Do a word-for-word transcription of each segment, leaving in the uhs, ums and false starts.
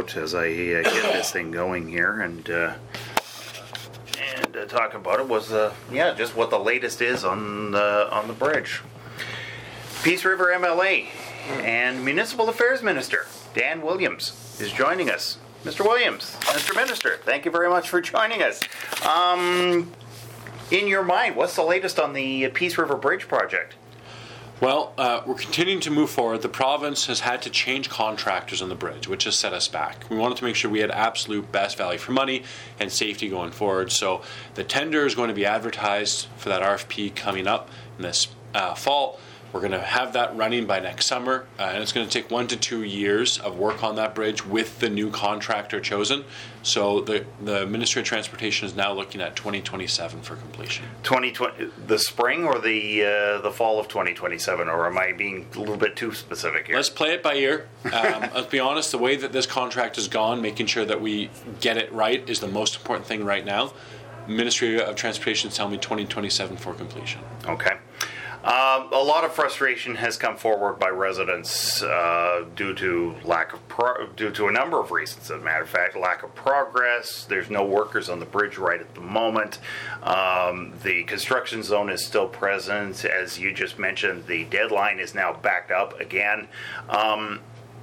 out as I uh, get this thing going here and uh, and uh, talk about it was uh, yeah just what the latest is on the on the bridge. Peace River M L A and Municipal Affairs Minister Dan Williams is joining us. Mister Williams, Mister Minister, thank you very much for joining us. Um, in your mind, what's the latest on the Peace River Bridge project? Well, uh, we're continuing to move forward. The province has had to change contractors on the bridge, which has set us back. We wanted to make sure we had absolute best value for money and safety going forward. So the tender is going to be advertised for that R F P coming up in this uh, fall. We're going to have that running by next summer, uh, and it's going to take one to two years of work on that bridge with the new contractor chosen. So the the Ministry of Transportation is now looking at twenty twenty-seven for completion. twenty twenty, the spring or the uh, the fall of twenty twenty-seven, or am I being a little bit too specific here? Let's play it by ear. Um, let's be honest, the way that this contract has gone, making sure that we get it right is the most important thing right now. Ministry of Transportation is telling me twenty twenty-seven for completion. Okay. Um, a lot of frustration has come forward by residents uh, due to lack of pro- due to a number of reasons. As a matter of fact, lack of progress. There's no workers on the bridge right at the moment. Um, the construction zone is still present, as you just mentioned. The deadline is now backed up again. Um,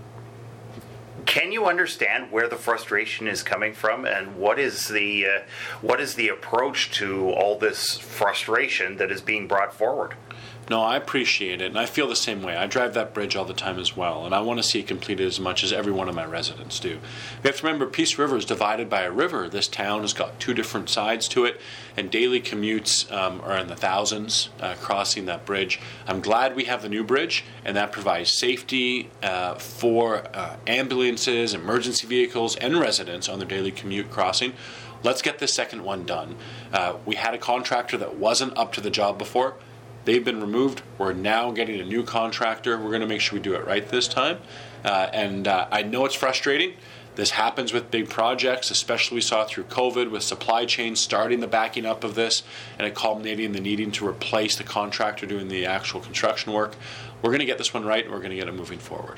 Can you understand where the frustration is coming from, and what is the uh, what is the approach to all this frustration that is being brought forward? No, I appreciate it, and I feel the same way. I drive that bridge all the time as well, and I want to see it completed as much as every one of my residents do. We have to remember, Peace River is divided by a river. This town has got two different sides to it, and daily commutes um, are in the thousands uh, crossing that bridge. I'm glad we have the new bridge, and that provides safety uh, for uh, ambulances, emergency vehicles, and residents on their daily commute crossing. Let's get this second one done. Uh, we had a contractor that wasn't up to the job before. They've been removed. We're now getting a new contractor. We're going to make sure we do it right this time. Uh, and uh, I know it's frustrating. This happens with big projects, especially we saw through COVID with supply chains starting the backing up of this and it culminating in the needing to replace the contractor doing the actual construction work. We're going to get this one right, and we're going to get it moving forward.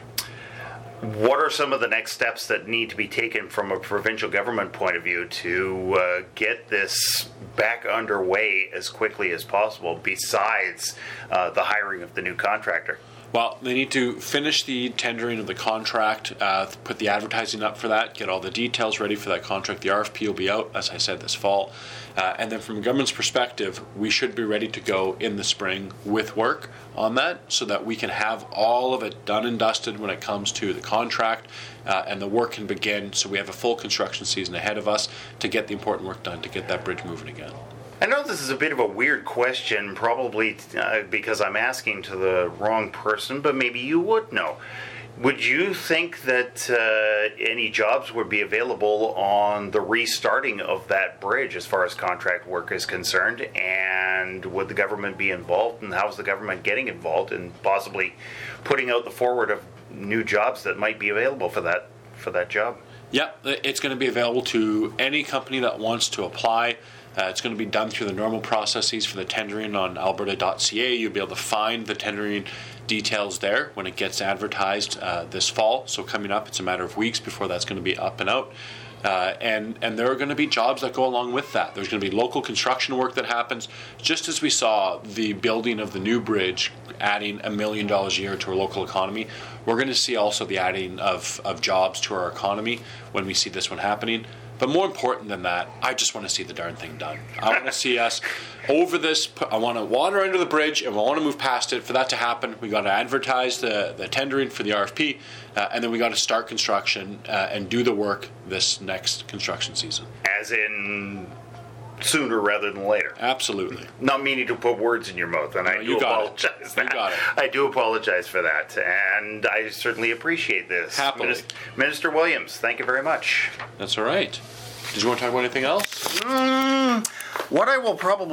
What are some of the next steps that need to be taken from a provincial government point of view to uh, get this back underway as quickly as possible, besides uh, the hiring of the new contractor? Well, they need to finish the tendering of the contract, uh, put the advertising up for that, get all the details ready for that contract. The R F P will be out, as I said, this fall. Uh, and then from a government's perspective, we should be ready to go in the spring with work on that so that we can have all of it done and dusted when it comes to the contract uh, and the work can begin, so we have a full construction season ahead of us to get the important work done to get that bridge moving again. I know this is a bit of a weird question, probably uh, because I'm asking to the wrong person, but maybe you would know. Would you think that uh, any jobs would be available on the restarting of that bridge as far as contract work is concerned? And would the government be involved? And how's the government getting involved in possibly putting out the forward of new jobs that might be available for that for that job? Yeah, it's going to be available to any company that wants to apply. Uh, it's going to be done through the normal processes for the tendering on alberta dot c a. You'll be able to find the tendering details there when it gets advertised uh, this fall. So coming up, it's a matter of weeks before that's going to be up and out. Uh, and, and there are going to be jobs that go along with that. There's going to be local construction work that happens. Just as we saw the building of the new bridge adding a million dollars a year to our local economy, we're going to see also the adding of, of jobs to our economy when we see this one happening. But more important than that, I just want to see the darn thing done. I want to see us over this. I want to water under the bridge, and I want to move past it. For that to happen, we got to advertise the, the tendering for the R F P, uh, and then we got to start construction uh, and do the work this next construction season. As in sooner rather than later. Absolutely. Not meaning to put words in your mouth, and no, I do you got apologize. It. That. You got it. I do apologize for that, and I certainly appreciate this. Happily. Minister, Minister Williams, thank you very much. That's all right. Did you want to talk about anything else? Mm, what I will probably